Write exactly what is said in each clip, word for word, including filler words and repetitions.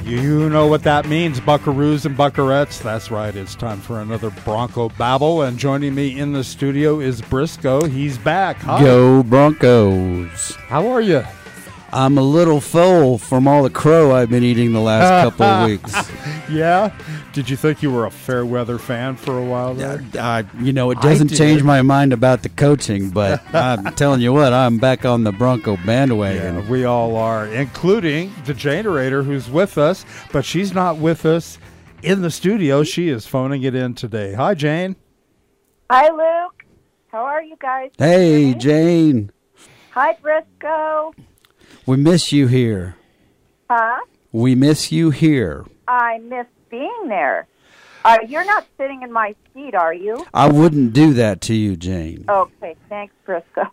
You know what that means, buckaroos and buckarettes. That's right, it's time for another Bronco Babble, and joining me in the studio is Briscoe. He's back. Hi. Go Broncos. How are you? I'm a little full from all the crow I've been eating the last couple of weeks. Yeah? Did you think you were a fair weather fan for a while there? Uh, uh, you know, it doesn't change my mind about the coaching, but I'm telling you what, I'm back on the Bronco bandwagon. Yeah, we all are, including the generator who's with us, but she's not with us in the studio. She is phoning it in today. Hi, Jane. Hi, Luke. How are you guys? Hey, Jane. Hi, Briscoe. We miss you here. Huh? We miss you here. I miss being there. Uh, you're not sitting in my seat, are you? I wouldn't do that to you, Jane. Okay, thanks, Briscoe.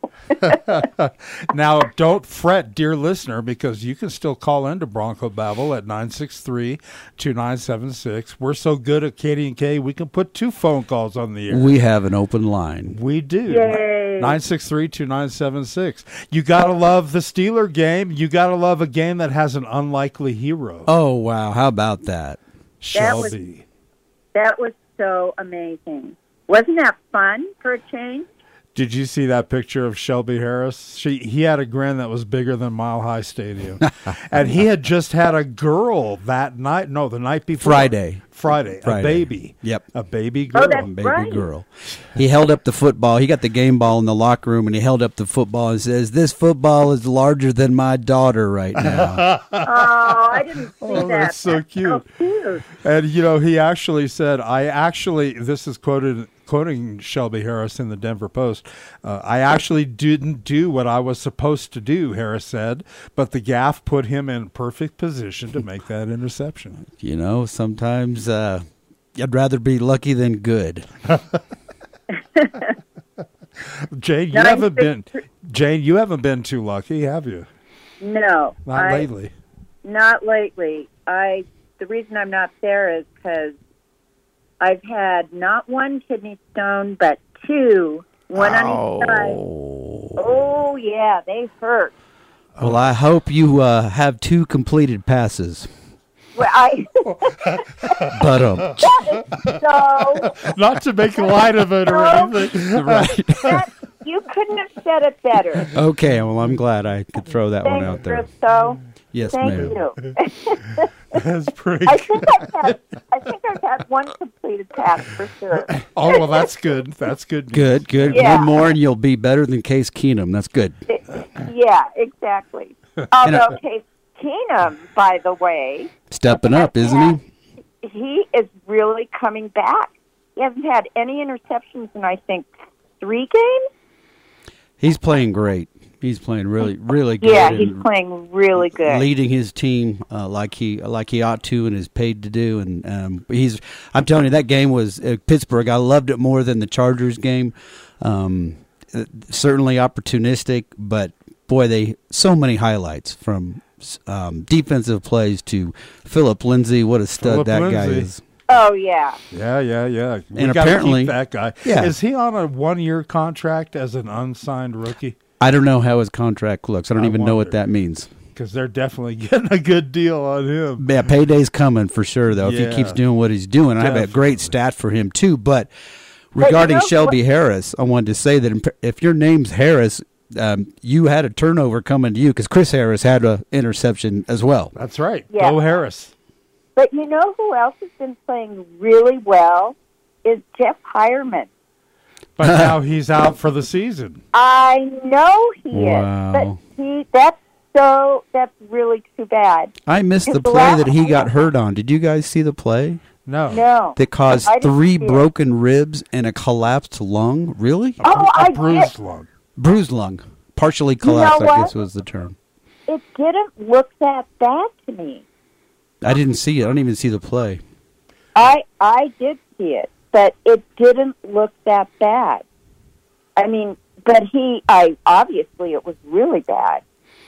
Now, don't fret, dear listener, because you can still call into Bronco Babble at nine six three, two nine seven six. We're so good at Katie and K, we can put two phone calls on the air. We have an open line. We do. Yay. nine six three, two nine seven six. You got to love the Steeler game. You got to love a game that has an unlikely hero. Oh, wow. How about that? Shelby. That was so amazing. Wasn't that fun for a change? Did you see that picture of Shelby Harris? She he had a grin that was bigger than Mile High Stadium. And he had just had a girl that night. No, the night before. Friday. Friday. Friday. A baby. Yep. A baby girl. Oh, that's A baby right. girl. He held up the football. He got the game ball in the locker room, and he held up the football and says, "This football is larger than my daughter right now." Oh, I didn't see Oh, that. that's so cute. So cute. And, you know, he actually said, I actually, this is quoted, quoting Shelby Harris in the Denver Post, uh, I actually didn't do what I was supposed to do, Harris said, but the gaff put him in perfect position to make that interception. You know, sometimes uh, I'd rather be lucky than good. Jane, you Nine, haven't six, been, three- Jane, you haven't been too lucky, have you? No. Not I, lately. Not lately. I. The reason I'm not there is because I've had not one kidney stone, but two. One on each side. Oh, yeah, they hurt. Well, I hope you uh, have two completed passes. Well, I. But um, so. Not to make light of it or anything. right. That, you couldn't have said it better. Okay, well, I'm glad I could throw that one Thanks, out there. Briscoe. Yes, Thank ma'am. you. That's pretty I good. think I've had. I think I've had one completed pass for sure. Oh, well, that's good. That's good. news. Good, good. Yeah. One more, and you'll be better than Case Keenum. That's good. Yeah, exactly. Although Case Keenum, by the way, Stepping up, isn't he? he is really coming back. He hasn't had any interceptions in, I think, three games. He's playing great. He's playing really, really good. Yeah, he's and playing really good. leading his team uh, like he like he ought to and is paid to do. And um, he's. I'm telling you, that game was uh, Pittsburgh. I loved it more than the Chargers game. Um, uh, certainly opportunistic, but boy, they so many highlights from um, defensive plays to Philip Lindsay. What a stud Phillip that guy Lindsay. is. Oh, yeah. Yeah, yeah, yeah. We And gotta apparently- keep that guy. Yeah. Is he on a one-year contract as an unsigned rookie? I don't know how his contract looks. I don't I even know what wonder. that means. Because they're definitely getting a good deal on him. Yeah, payday's coming for sure, though, if Yeah. he keeps doing what he's doing. I have a Definitely. great stat for him, too. But regarding But you know Shelby what- Harris, I wanted to say that if your name's Harris, um, you had a turnover coming to you because Chris Harris had an interception as well. That's right. Yeah. Go Harris. But you know who else has been playing really well is Jeff Hireman. But now he's out for the season. I know he Wow. is, but he that's so that's really too bad. I missed the It's the play last- that he got hurt on. Did you guys see the play? No. No, That caused I didn't three see it. broken ribs and a collapsed lung? Really? Oh, a I bruised did. lung. Bruised lung. Partially You know collapsed, I what? guess was the term. It didn't look that bad to me. I didn't see it. I didn't even see the play. I I did see it, but it didn't look that bad. I mean, but he, I obviously it was really bad.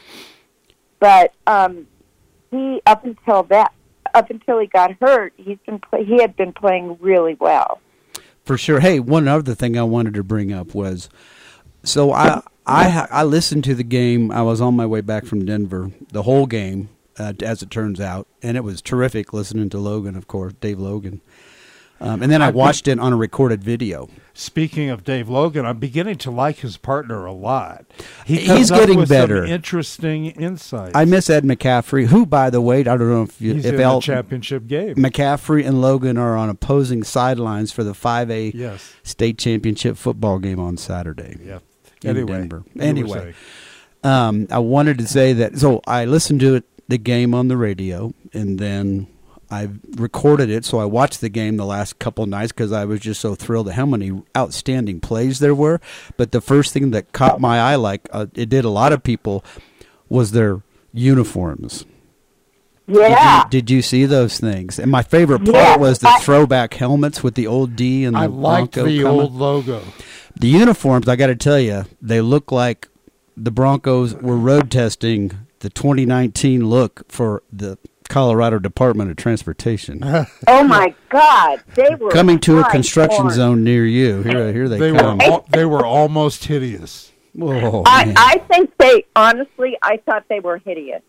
But um, he up until that, up until he got hurt, he's been play, he had been playing really well. For sure. Hey, one other thing I wanted to bring up was, so I I I listened to the game. I was on my way back from Denver, the whole game. uh, as it turns out, and it was terrific listening to Logan, of course, Dave Logan. Um, and then I watched it on a recorded video. Speaking of Dave Logan, I'm beginning to like his partner a lot. He He's comes up getting with better. Some interesting insights. I miss Ed McCaffrey, who, by the way, I don't know if you, He's if in El, the championship game. McCaffrey and Logan are on opposing sidelines for the five A Yes. state championship football game on Saturday. Yeah. In Anyway, Denver. you were Anyway, saying. um, I wanted to say that. So I listened to it, the game on the radio, and then I recorded it. So I watched the game the last couple of nights because I was just so thrilled at how many outstanding plays there were. But the first thing that caught my eye, like uh, it did a lot of people, was their uniforms. Yeah. Did you, did you see those things? And my favorite part Yes, was the I- throwback helmets with the old D and the I liked Bronco the coming. old logo. The uniforms, I got to tell you, they look like the Broncos were road testing the twenty nineteen look for the Colorado Department of Transportation. Oh my God, they were Coming to a bright construction orange. zone near you. Here, here they, They come. were al- they were almost hideous. Whoa, I, man. I think they honestly, I thought they were hideous.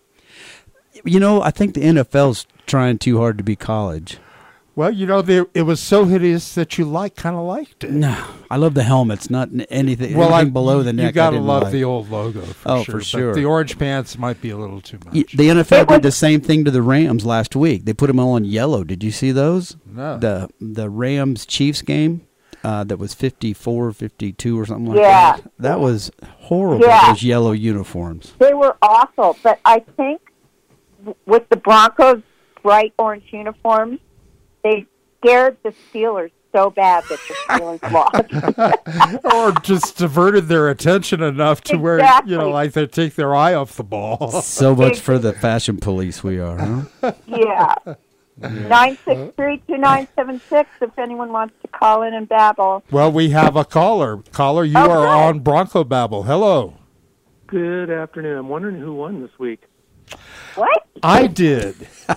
You know, I think the N F L's trying too hard to be college. Well, you know, they, it was so hideous that you like kind of liked it. No, I love the helmets, not n- anything, Well, anything I, below the neck. You gotta I didn't love like. the old logo. For Oh, sure, for but sure. the orange pants might be a little too much. Y- The N F L did the same thing to the Rams last week. They put them all in yellow. Did you see those? No. The the Rams Chiefs game uh, that was fifty-four fifty-two or something like Yeah. that. That was horrible. Yeah. Those yellow uniforms. They were awful, but I think w- with the Broncos' bright orange uniforms, they scared the Steelers so bad that the Steelers lost. Or just diverted their attention enough to where, you Exactly. know, like they take their eye off the ball. So much for the fashion police we are, huh? Yeah. nine six three, two nine seven six if anyone wants to call in and babble. Well, we have a caller. Caller, you Oh, are good. on Bronco Babble. Hello. Good afternoon. I'm wondering who won this week. What? I did.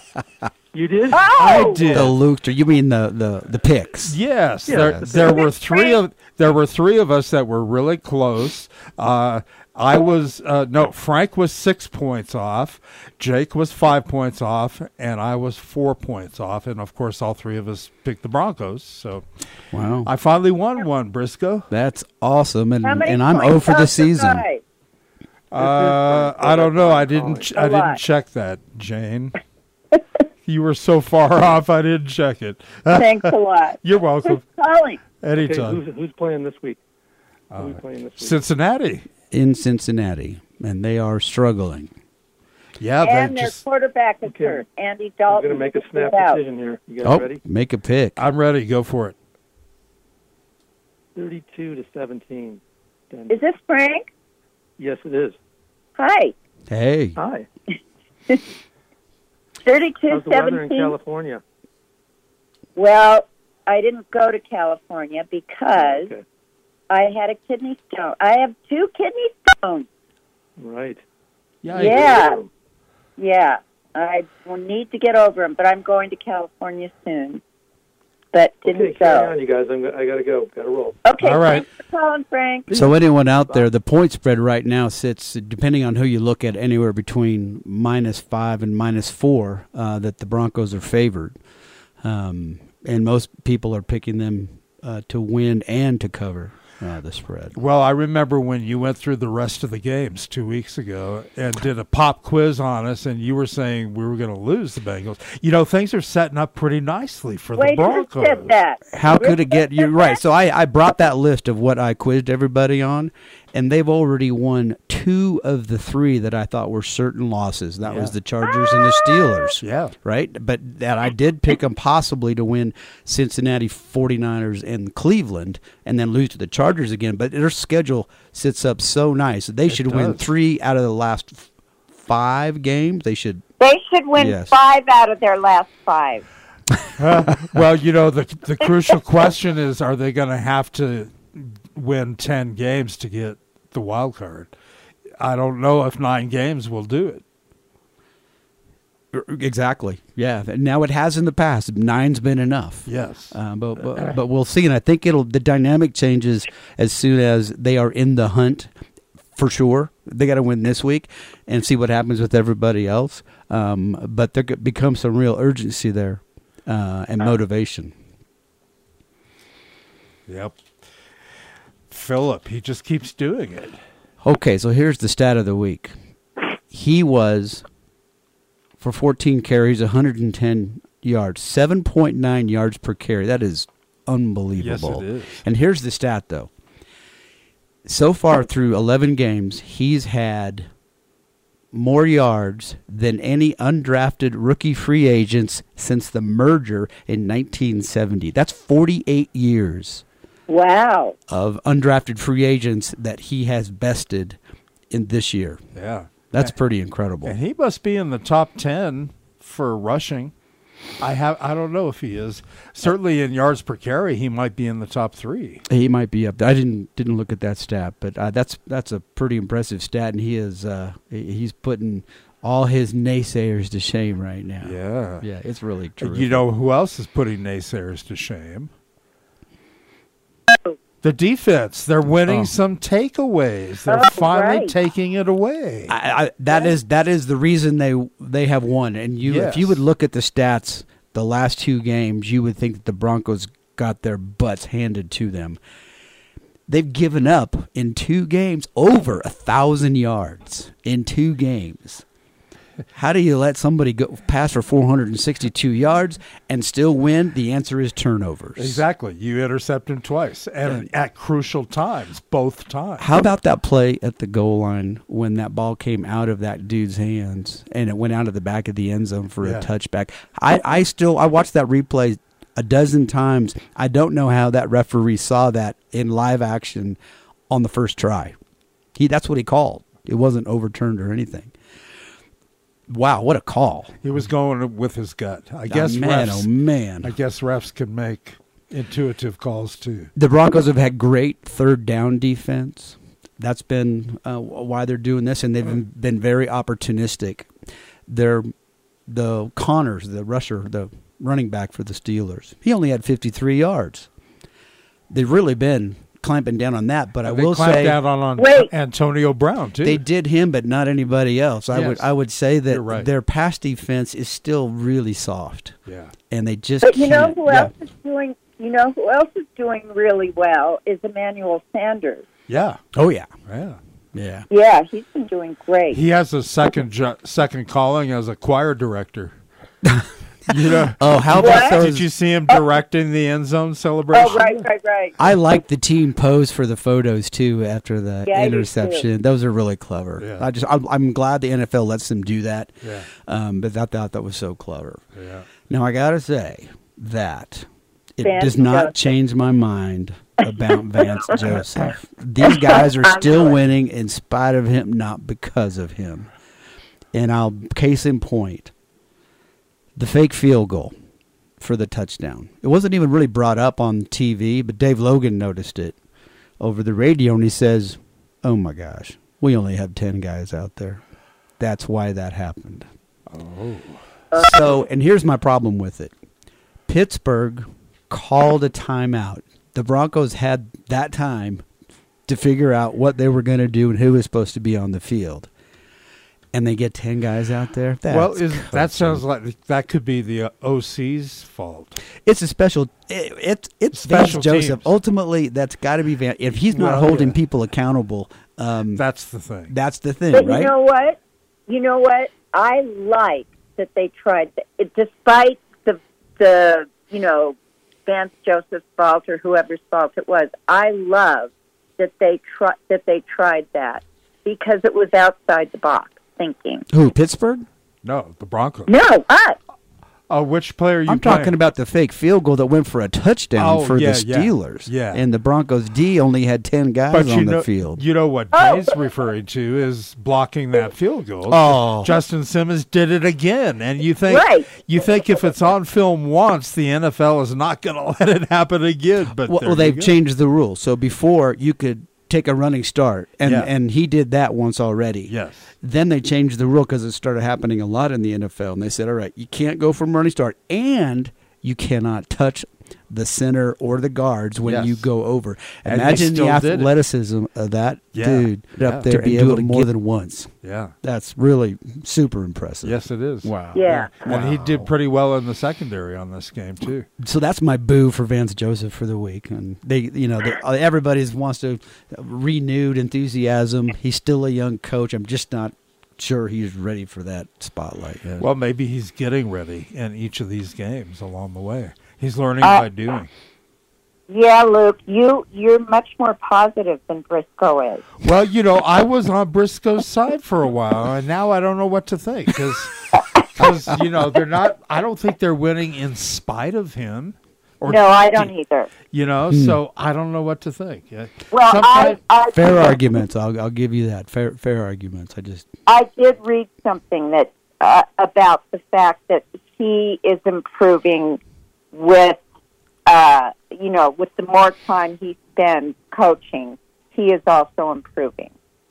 You did? Oh! I did. The Luke, you mean the the the picks? Yes, Yeah, there that's there it. were three of there were three of us that were really close. Uh, I was uh, no Frank was six points off, Jake was five points off, and I was four points off. And of course, all three of us picked the Broncos. So Wow, I finally won one, Briscoe. that's awesome. And How many and I'm points oh for the off season. guy? Uh, I don't know. I didn't. ch- I A lot. didn't check that, Jane. You were so far off. I didn't check it. Thanks a lot. You're Who's welcome. calling? Okay, Anytime. who's, who's playing this week? Who's playing this week? Cincinnati. In Cincinnati, and they are struggling. Yeah, And they their just. quarterback is Okay. hurt. Andy I'm Dalton. going to make a is snap out. decision here. You guys Oh, ready? make a pick. I'm ready. Go for it. thirty-two to seventeen. Denver. Is this Frank? Yes, it is. Hi. Hey, Hi. thirty-two How's the weather in seventeen. California? Well, I didn't go to California because Okay. I had a kidney stone. I have two kidney stones. Right. Yeah. Yeah. I will need to get over them, but I'm going to California soon. But didn't Okay, carry go. on, you guys. I'm, go- I got to go. Got to roll. Okay, All right. thanks for calling, Frank. so anyone out there, the point spread right now sits, depending on who you look at, anywhere between minus five and minus four. Uh, that the Broncos are favored, um, and most people are picking them uh, to win and to cover uh, the spread. Well, I remember when you went through the rest of the games two weeks ago and did a pop quiz on us, and you were saying we were going to lose the Bengals. You know, things are setting up pretty nicely for Wait, the who Broncos. said that? How could it get you right? So I, I brought that list of what I quizzed everybody on, and they've already won two of the three that I thought were certain losses. That was Yeah. the Chargers and the Steelers. Yeah. Right? But that I did pick them possibly to win Cincinnati forty-niners and Cleveland and then lose to the Chargers again. But their schedule sits up so nice. They should win does. three out of the last f- five games. They should. They should win Yes. five out of their last five. Well, you know, the the crucial question is, are they going to have to win ten games to get the wild card? I don't know if nine games will do it. Exactly. Yeah. Now it has in the past. Nine's been enough. Yes. Uh, but, but but we'll see, and I think it'll the dynamic changes as soon as they are in the hunt for sure. They got to win this week and see what happens with everybody else. Um, but there becomes some real urgency there uh, and motivation. Yep. Phillip, he just keeps doing it. Okay, so here's the stat of the week. He was, for fourteen carries, one hundred ten yards, seven point nine yards per carry. That is unbelievable. Yes, it is. And here's the stat, though. So far through eleven games, he's had more yards than any undrafted rookie free agents since the merger in nineteen seventy. That's forty-eight years Wow. of undrafted free agents that he has bested in this year. Yeah. That's pretty incredible. And he must be in the top ten for rushing. I have I don't know if he is. Certainly in yards per carry, he might be in the top three. He might be up there. I didn't didn't look at that stat, but uh, that's that's a pretty impressive stat, and he is uh, he's putting all his naysayers to shame right now. Yeah. yeah, it's really true. You know who else is putting naysayers to shame? The defense. They're winning Oh. some takeaways. They're Oh, finally right. taking it away. I, I, that is that is the reason they they have won. And you, if you Yes. would look at the stats, the last two games, you would think that the Broncos got their butts handed to them. They've given up in two games over a thousand yards in two games. How do you let somebody go pass for four hundred sixty-two yards and still win? The answer is turnovers. Exactly. You intercept him twice and at crucial times, both times. How about that play at the goal line when that ball came out of that dude's hands and it went out of the back of the end zone for Yeah. a touchback? I, I still I watched that replay a dozen times. I don't know how that referee saw that in live action on the first try. He that's what he called. It wasn't overturned or anything. Wow, what a call. He was going with his gut. I guess oh, man, refs, oh man. I guess refs can make intuitive calls too. The Broncos have had great third down defense. That's been uh, why they're doing this, and they've been, been very opportunistic. They're the Connors, the rusher, the running back for the Steelers. He only had fifty-three yards. They've really been clamping down on that, but I They will clamped say down on, on Wait. Antonio Brown too. they did him, but not anybody else. I Yes. would I would say that You're right. their pass defense is still really soft, Yeah. and they just But you know can't- who yeah. else is doing? You know who else is doing really well is Emmanuel Sanders. Yeah. Oh yeah, Yeah. yeah. Yeah, he's been doing great. He has a second ju- second calling as a choir director. You know, Oh, how What? about those? did you see him directing the end zone celebration? Oh, right, right, right. I like the team pose for the photos too after the Yeah, I do, interception. Those are really clever. Yeah. I just I'm, I'm glad the N F L lets them do that. Yeah. Um, but I thought that was so clever. Yeah. Now I gotta say that it Vance does not Joseph. change my mind about Vance Joseph. These guys are still winning in spite of him, not because of him. And I'll case in point. The fake field goal for the touchdown. It wasn't even really brought up on T V, but Dave Logan noticed it over the radio, and he says, oh, my gosh, we only have ten guys out there. That's why that happened. Oh. So, and here's my problem with it. Pittsburgh called a timeout. The Broncos had that time to figure out what they were going to do and who was supposed to be on the field. And they get ten guys out there. That's Well, is, that coaching. sounds like that could be the uh, O C's fault. It's a special. It, it, it's Special Vance Joseph. teams. Ultimately, that's got to be Van. If he's not Well, holding yeah. people accountable, um, That's the thing. that's the thing, But right? you know what? You know what? I like that they tried that. It, despite the the you know Vance Joseph's fault or whoever's fault it was. I love that they try that they tried that because it was outside the box thinking. Who? Pittsburgh? No, the Broncos. No, us. Uh, which player are you I'm playing? talking about the fake field goal that went for a touchdown Oh, for yeah, the yeah, Steelers. yeah. And the Broncos D only had ten guys But on you the know, field. you know what Oh. Jay's referring to is blocking that field goal. Oh. Justin Simmons did it again, and you think Right. you think if it's on film once, the N F L is not going to let it happen again. But Well, there well, you they've go. changed the rules. So before you could take a running start, and, Yeah. and he did that once already. Yes. Then they changed the rule because it started happening a lot in the N F L, and they said, all right, you can't go from running start, and you cannot touch the center or the guards when Yes. you go over. And he Imagine the still did it. athleticism of that Yeah. dude Yeah. up there, To- be and do able it to more again. than once. Yeah. That's really super impressive. Yes, it is. Wow. Yeah. And he did pretty well in the secondary on this game too. So that's my boo for Vance Joseph for the week, and they, you know, they, everybody wants to renewed enthusiasm. He's still a young coach. I'm just not sure he's ready for that spotlight yet. Well, maybe he's getting ready in each of these games along the way. He's learning Uh, by doing. Yeah, Luke, you you're much more positive than Briscoe is. Well, you know, I was on Briscoe's side for a while, and now I don't know what to think because, you know, they're not. I don't think they're winning in spite of him. Or No, I don't either. You know, so I don't know what to think. Yeah. Well, Sometimes- I I, Fair arguments. I'll I'll give you that. Fair fair arguments. I just I did read something that uh, about the fact that he is improving with, uh, you know, with the more time he spends coaching, he is also improving.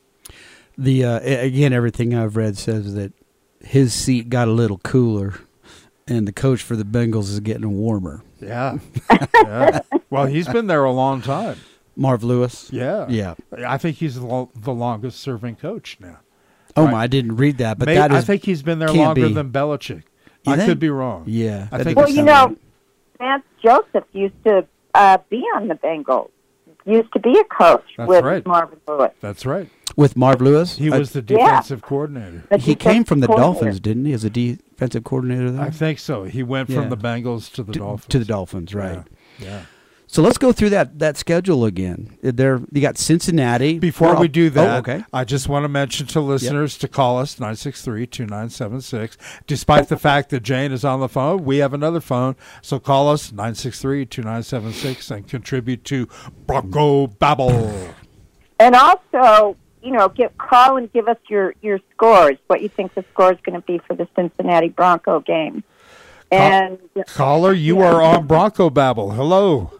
the uh, a- again everything I've read says that his seat got a little cooler, and the coach for the Bengals is getting warmer. Yeah. yeah. Well, he's been there a long time. Marv Lewis. Yeah. Yeah. I think he's the, lo- the longest serving coach now. Oh Right. my! I didn't read that, but May- that is. I think he's been there can't longer be. than Belichick. You I think? could be wrong. Yeah. I that think Well, doesn't you sound know, Vance Joseph used to uh, be on the Bengals. Used to be a coach That's with right. Marvin Lewis. That's right. right. With Marv Lewis. He I- was the defensive coordinator. But he he's came just from the coordinator. Dolphins, didn't he? As a defensive coordinator there. I think so. He went Yeah. from the Bengals to the to, Dolphins. to the Dolphins, right? Yeah. yeah. So let's go through that that schedule again. There, you got Cincinnati. Before We're we all- do that, oh, okay. I just want to mention to listeners to call us nine six three, two nine seven six. Despite the fact that Jane is on the phone, we have another phone. So call us nine six three, two nine seven six and contribute to Bronco Babble. And also, you know, give, call and give us your, your scores, what you think the score is going to be for the Cincinnati Bronco game. And Caller, you are on Bronco Babble. Hello.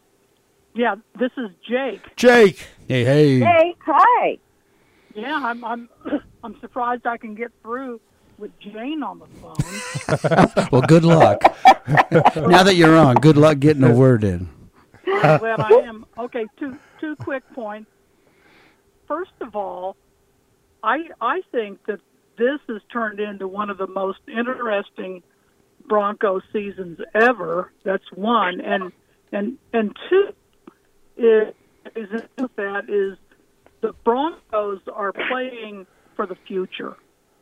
Yeah, this is Jake. Jake. Hey, hey. hey, hi. Yeah, I'm I'm I'm surprised I can get through with Jane on the phone. Well, good luck. Now that you're on, good luck getting a word in. Well, I am okay. Two two quick points. First of all, I I think that this has turned into one of the most interesting Bronco seasons ever. That's one, and and and two is is that is the Broncos are playing for the future,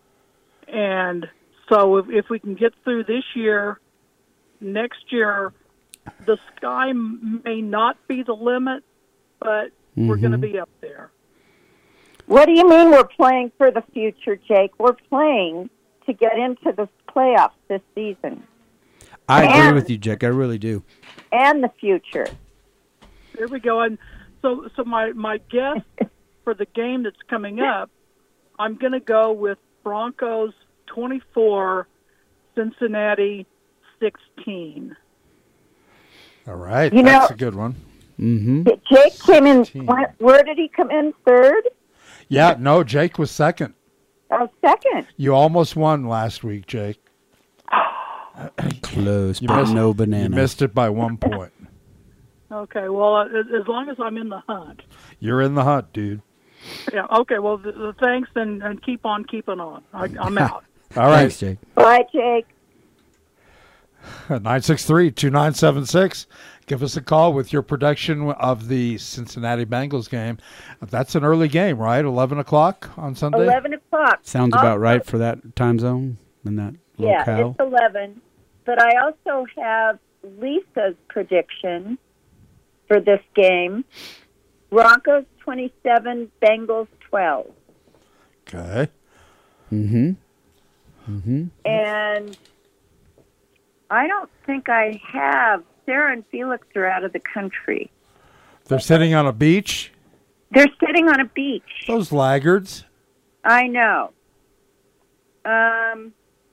and so if if we can get through this year, next year, the sky m- may not be the limit, but we're going to be up there. What do you mean we're playing for the future, Jake? We're playing to get into the playoffs this season I agree And- with you, Jack. I really do. and the future. There we go. And so, so my my guess for the game that's coming up, I'm going to go with Broncos twenty-four, Cincinnati sixteen. All right. You That's know- a good one. Mm-hmm. Jake came in, Team. where, where did he come in, third? Yeah, no, Jake was second. Oh, second. You almost won last week, Jake. Close, You but missed, no banana. You missed it by one point. Okay. Well, uh, as as long as I'm in the hunt. You're in the hunt, dude. Yeah. Okay. Well, th- th- thanks, and, and keep on keeping on. I, I'm out. All right. Thanks, Jake. Bye, Jake. nine six three, two nine seven six. Give us a call with your prediction of the Cincinnati Bengals game. That's an early game, right? eleven o'clock on Sunday? Eleven o'clock. Sounds Also- about right for that time zone and that Yeah, locale. it's eleven. But I also have Lisa's prediction for this game. Broncos twenty-seven, Bengals twelve. Okay. Mm-hmm. Mm-hmm. And I don't think I have. Sarah and Felix are out of the country. They're sitting on a beach. They're sitting on a beach. Those laggards. I know. Um.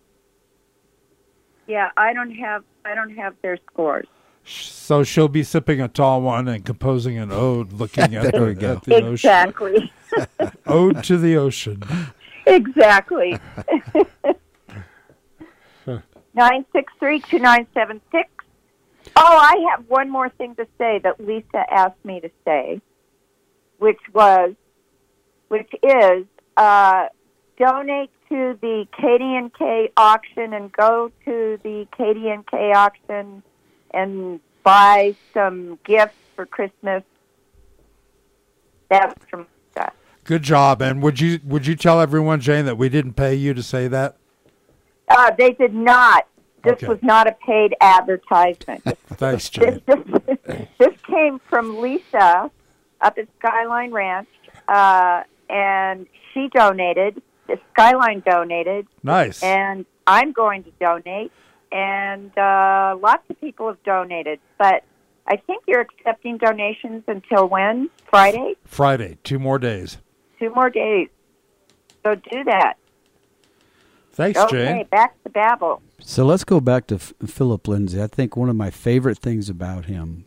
Yeah, I don't have. I don't have their scores. So she'll be sipping a tall one and composing an ode looking at, There we the, go. at the ocean. Exactly. Ode to the ocean. Exactly. Nine six three two nine seven six. Oh, I have one more thing to say that Lisa asked me to say, which was, which is, uh, donate to the K D N K auction and go to the K D N K auction and buy some gifts for Christmas. That's from Lisa. Good job. And would you would you tell everyone, Jane, that we didn't pay you to say that? Uh, they did not. This Okay. was not a paid advertisement. Thanks, this, Jane. this, this came from Lisa up at Skyline Ranch, uh, and she donated. The Skyline donated, Nice. and I'm going to donate, and uh, lots of people have donated. But I think you're accepting donations until when? Friday? Friday, two more days. Two more days. So do that. Thanks, Okay, Jane. back to Babel. So let's go back to F- Philip Lindsay. I think one of my favorite things about him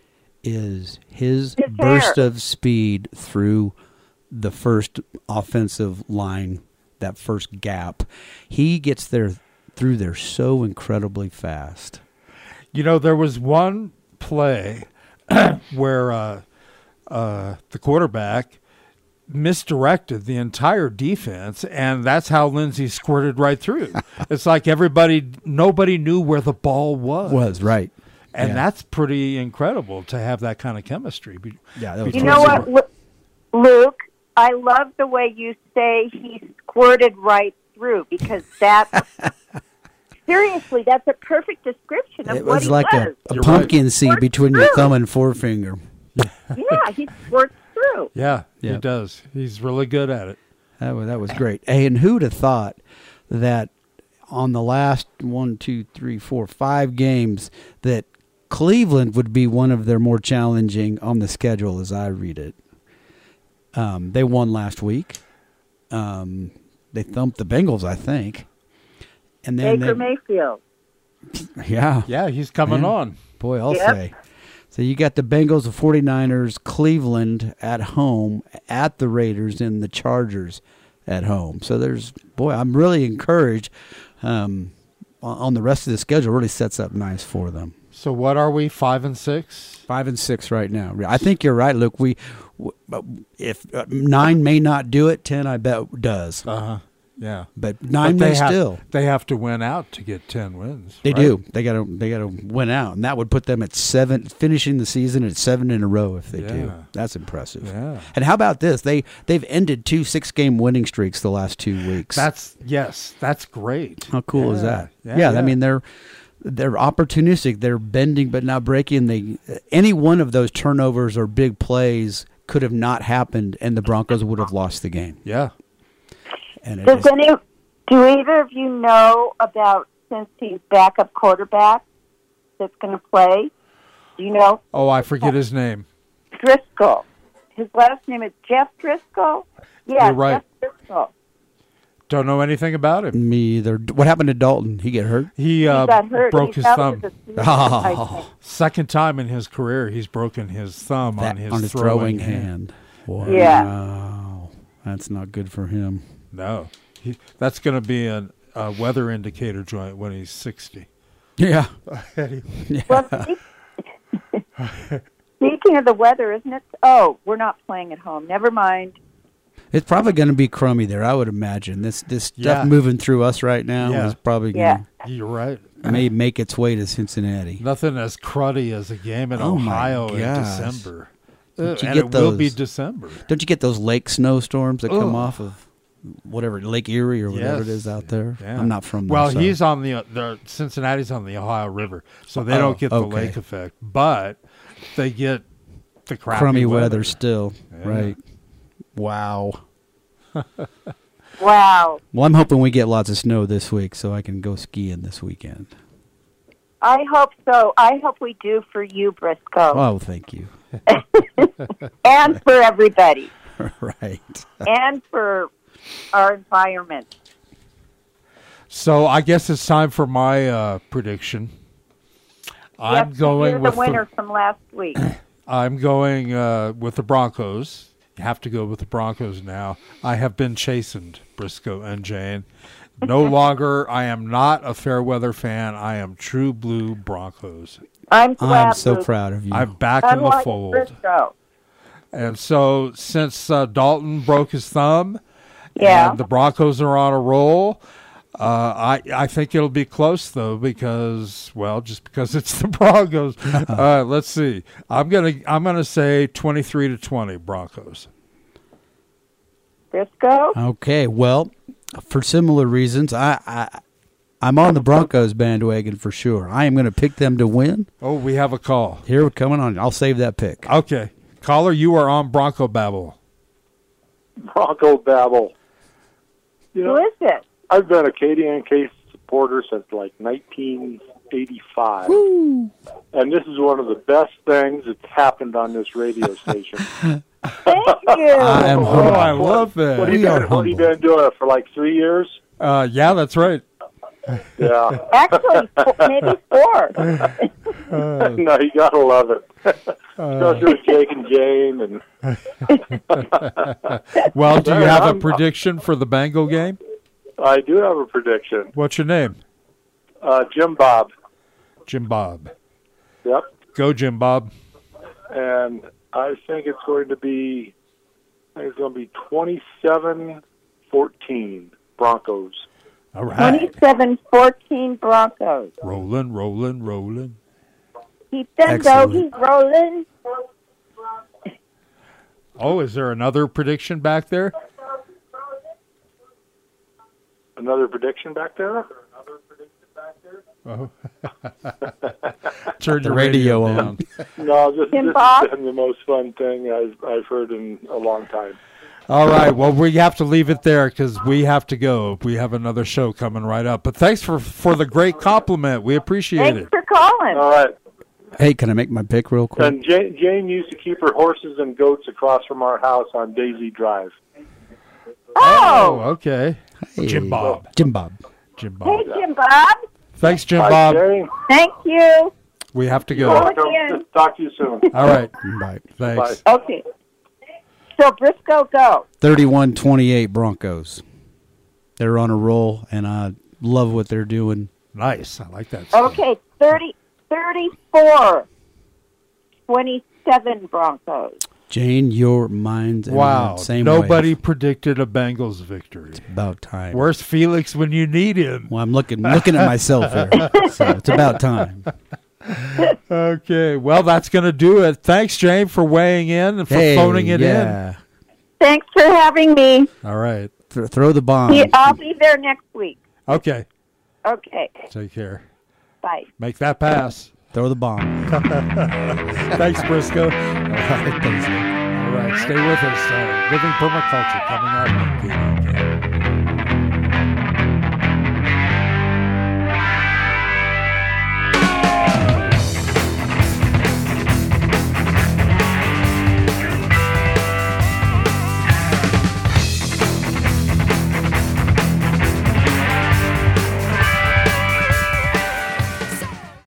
is his, His burst hair. of speed through the first offensive line, that first gap. He gets there through there so incredibly fast. You know, there was one play where uh, uh, the quarterback misdirected the entire defense, and that's how Lindsey squirted right through. It's like everybody, nobody knew where the ball was. Was, right. And Yeah. that's pretty incredible to have that kind of chemistry. Be- Yeah, that was You between know the- what, Lu- Luke? I love the way you say he squirted right through, because that seriously, that's a perfect description of It what was he like a, was. a You're pumpkin seed Squirt between your through. thumb and forefinger. Yeah, he squirts through. Yeah, he Yeah. does. He's really good at it. That was, that was great. Hey, and who'd have thought that on the last one, two, three, four, five games that Cleveland would be one of their more challenging on the schedule as I read it. Um, they won last week. Um, they thumped the Bengals, I think. And then Baker they, Mayfield. yeah, Yeah, he's coming Yeah. on. boy, I'll Yep. say. So you got the Bengals, the forty-niners, Cleveland at home, at the Raiders, and the Chargers at home. So there's, boy, I'm really encouraged um, on on the rest of the schedule. Really sets up nice for them. So what are we, five and six? Five and six right now. I think you're right, Luke. We, w- if uh, nine may not do it, ten I bet does. Uh-huh. Yeah. But nine But may they have, still. They have to win out to get ten wins. They right? do. They got to. They got to win out, and that would put them at seven, finishing the season at seven in a row if they do. Yeah. That's impressive. Yeah. And how about this? They they've ended two six game winning streaks the last two weeks. That's, yes, that's great. how cool Yeah. is that? Yeah, Yeah, yeah. I mean they're they're opportunistic. They're bending but not breaking. They any one of those turnovers or big plays could have not happened, and the Broncos would have lost the game. Yeah. And it Does just, any? Do either of you know about Cincy's backup quarterback that's going to play? Do you know Oh, I forget his name. Driscoll? His last name is Jeff Driscoll. Yeah, You're right. Jeff Driscoll. Don't know anything about him. me either. What happened to Dalton? He get hurt? He, uh, he got hurt. broke He's his out thumb. with a season, I Oh, think. Second time in his career, he's broken his thumb that, on his, throwing, hand. hand. Wow. Yeah. That's not good for him. No. He, that's going to be an, a weather indicator joint when he's sixty. Yeah. Well, speak- speaking of the weather, isn't it? Oh, we're not playing at home. Never mind. It's probably going to be crummy there, I would imagine. This this stuff Yeah. moving through us right now Yeah. is probably Yeah. going You're right. to may make its way to Cincinnati. Nothing as cruddy as a game in Oh, my Ohio in gosh. December. Don't you and get it will be those- December. Don't you get those lake snowstorms that come Ugh. off of whatever, Lake Erie or whatever it Yes. is out there? Yeah. I'm not from there. Well, so- he's on the, the Cincinnati's on the Ohio River, so they Oh, don't get the okay. lake effect, but they get the crappy crummy weather. weather still. Yeah. Right. Wow. Wow. Well, I'm hoping we get lots of snow this week so I can go skiing this weekend. I hope so. I hope we do for you, Briscoe, Oh, thank you. and for everybody, Right. and for our environment. So I guess it's time for my uh, prediction. I'm Yes, going you're with the winner from last week. I'm going uh, with the Broncos. You have to go with the Broncos now. I have been chastened, Briscoe and Jane. No longer. I am not a fair weather fan. I am true blue Broncos. I'm glad. I'm so Luke. proud of you. I'm back in the Unlike fold. Briscoe. And so, since uh, Dalton broke his thumb, Yeah. and the Broncos are on a roll, uh, I I think it'll be close though because well, just because it's the Broncos. uh, let's see. I'm gonna I'm gonna say twenty-three to twenty Broncos. Briscoe. Okay, well, for similar reasons, I, I I'm on the Broncos bandwagon for sure. I am going to pick them to win. Oh, we have a call. Here we're coming on. I'll save that pick. Okay, caller, you are on Bronco Babble. Bronco Babble. You Who know, is it? I've been a K D N K supporter since like nineteen eighty-five. Woo. And this is one of the best things that's happened on this radio station. Thank you. I am Oh, humble. I love What have that. you We are been, what have you humble. been doing it for like three years? Uh, yeah, that's right. Yeah. Actually, four, maybe four. No, you gotta love it. Especially with Jake and Jane and Well, do you Yeah, have a I'm- prediction for the Bengal game? I do have a prediction. What's your name? Uh, Jim Bob. Jim Bob. Yep. Go, Jim Bob. And I think it's going to be I think it's going to be twenty-seven fourteen Broncos. All right. twenty-seven fourteen Broncos. Rolling, rolling, rolling. Keep them Excellent. doggies rolling. Oh, is there another prediction back there? Another prediction back there? Oh. Turn The your radio down. on. No, this, Tim this Bob? has been the most fun thing I've, I've heard in a long time. All right. Well, we have to leave it there because we have to go. We have another show coming right up. But thanks for, for the great compliment. We appreciate Thanks it. for calling. All right. Hey, can I make my pick real quick? And Jane, Jane used to keep her horses and goats across from our house on Daisy Drive. Oh, Oh, okay. Hey. Jim Bob. Jim Bob. Jim hey, Bob. Jim Bob. Thanks, Jim Hi, Bob. Jane. Thank you. We have to You're go. welcome. again. Talk to you soon. All right. Bye. Thanks. Okay. So, Briscoe, go. thirty-one twenty-eight Broncos. They're on a roll, and I love what they're doing. Nice. I like that. Okay, thirty, thirty-four twenty-seven Broncos. Jane, your mind's in Wow. the same Nobody way. predicted a Bengals victory. About time. Where's Felix when you need him? Well, I'm looking looking at myself here, so it's about time. Okay. Well, that's going to do it. Thanks, Jane, for weighing in and for Hey, phoning it yeah. Thanks for having me. in. All right. Th- throw the bomb. Yeah, I'll be there next week. Okay. Okay, Take care. bye. Make that pass. Throw the bomb. Thanks, Briscoe. All right, thanks. All right. Stay with us. Uh, Living Permaculture coming up on K D K.